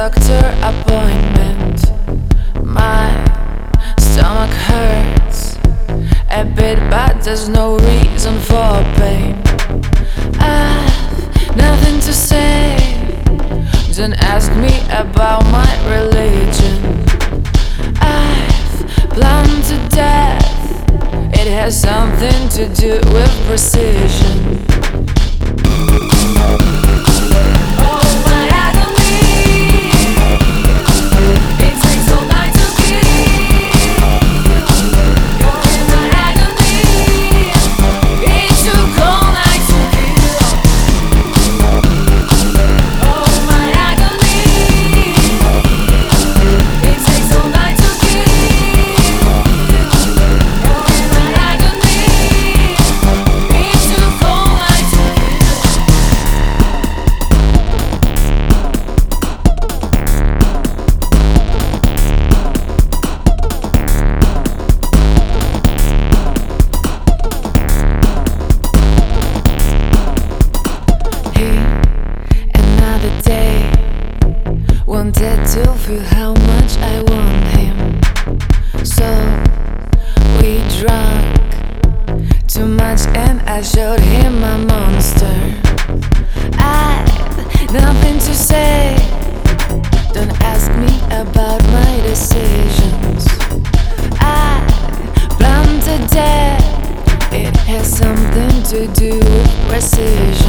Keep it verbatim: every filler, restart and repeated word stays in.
doctor appointment. My stomach hurts a bit, but there's no reason for pain. I've nothing to say. Don't ask me about my religion. I've planned to death. It has something to do with precision. Wanted to feel how much I want him, so we drank too much and I showed him my monster. I've nothing to say. Don't ask me about my decisions. I plan to death. It has something to do with precision.